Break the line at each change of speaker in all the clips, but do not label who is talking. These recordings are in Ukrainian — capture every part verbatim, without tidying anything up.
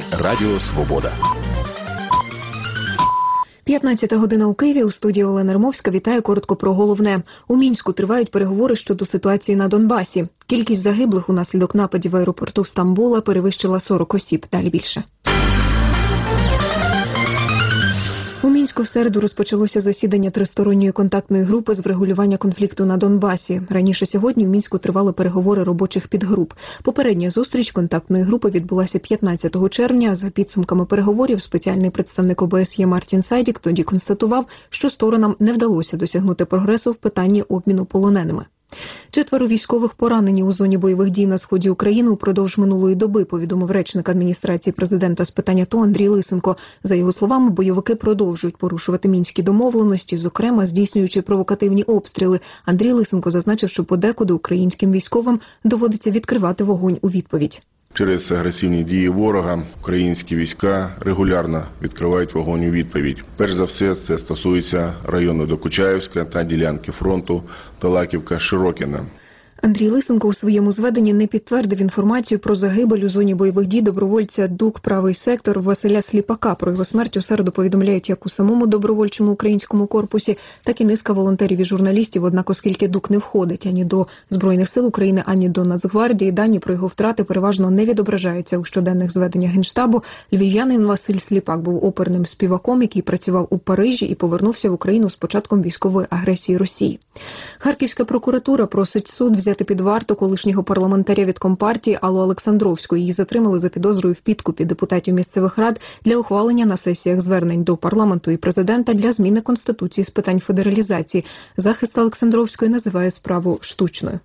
Радіо Свобода.
п'ятнадцята година у Києві. У студії Олена Римовська. Вітаю. Коротко про головне. У Мінську тривають переговори щодо ситуації на Донбасі. Кількість загиблих унаслідок нападів в аеропорту Стамбула перевищила сорок осіб. Далі більше. У Мінську в середу розпочалося засідання тристоронньої контактної групи з врегулювання конфлікту на Донбасі. Раніше сьогодні в Мінську тривали переговори робочих підгруп. Попередня зустріч контактної групи відбулася п'ятнадцятого червня. За підсумками переговорів спеціальний представник О Б С Є Мартін Сайдік тоді констатував, що сторонам не вдалося досягнути прогресу в питанні обміну полоненими. Четверо військових поранені у зоні бойових дій на сході України упродовж минулої доби, повідомив речник адміністрації президента з питань АТО Андрій Лисенко. За його словами, бойовики продовжують порушувати мінські домовленості, зокрема здійснюючи провокативні обстріли. Андрій Лисенко зазначив, що подекуди українським військовим доводиться відкривати вогонь у відповідь.
Через агресивні дії ворога українські війська регулярно відкривають вогонь у відповідь. Перш за все, це стосується району Докучаєвська та ділянки фронту Талаківка-Широкіне.
Андрій Лисенко у своєму зведенні не підтвердив інформацію про загибель у зоні бойових дій добровольця ДУК «Правий сектор» Василя Сліпака. Про його смерть у середу повідомляють як у самому добровольчому українському корпусі, так і низка волонтерів і журналістів. Однак, оскільки ДУК не входить ані до Збройних сил України, ані до Нацгвардії, дані про його втрати переважно не відображаються у щоденних зведеннях Генштабу. Львів'янин Василь Сліпак був оперним співаком, який працював у Парижі і повернувся в Україну з початком військової агресії Росії. Харківська прокуратура просить суд взяти під варту колишнього парламентаря від Компартії Аллу Олександровську. Її затримали за підозрою в підкупі депутатів місцевих рад для ухвалення на сесіях звернень до парламенту і президента для зміни Конституції з питань федералізації. Захист Олександровської називає справу штучною.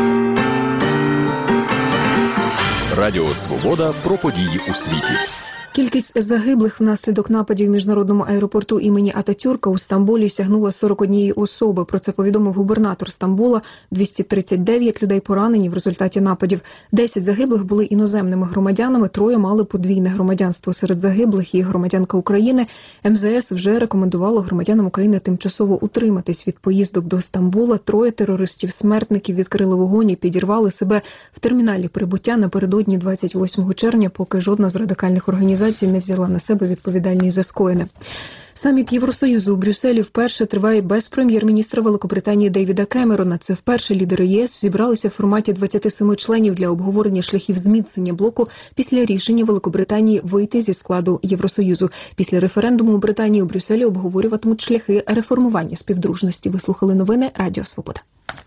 Радіо Свобода про події у світі.
Кількість загиблих внаслідок нападів в міжнародному аеропорту імені Ататюрка у Стамбулі сягнула сорок однієї особи. Про це повідомив губернатор Стамбула. двісті тридцять дев'ять людей поранені в результаті нападів. десять загиблих були іноземними громадянами, троє мали подвійне громадянство. Серед загиблих і громадянка України. Ем Зе Ес вже рекомендувало громадянам України тимчасово утриматись від поїздок до Стамбула. Троє терористів-смертників відкрили вогонь і підірвали себе в терміналі прибуття напередодні двадцять восьмого червня, поки жодна з радикальних організацій не взяла на себе відповідальність за скоєне. Саміт Євросоюзу у Брюсселі вперше триває без прем'єр-міністра Великобританії Девіда Кемерона. Це вперше лідери Є С зібралися в форматі двадцяти семи членів для обговорення шляхів зміцнення блоку після рішення Великобританії вийти зі складу Євросоюзу. Після референдуму у Британії у Брюсселі обговорюватимуть шляхи реформування співдружності. Ви слухали новини Радіо Свобода.